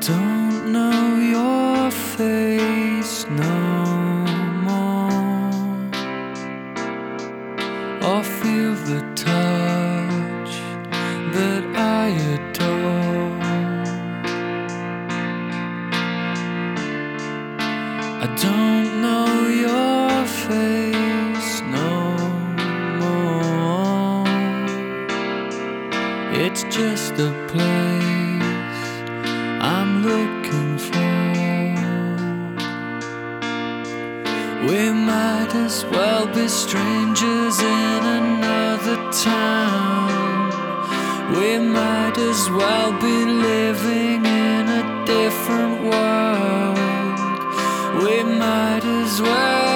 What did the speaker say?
don't know your face no more, or feel the touch that I adore. I don't know your face no more. It's just a place I'm looking for. We might as well be strangers in another town. We might as well be living in a different world. We might as well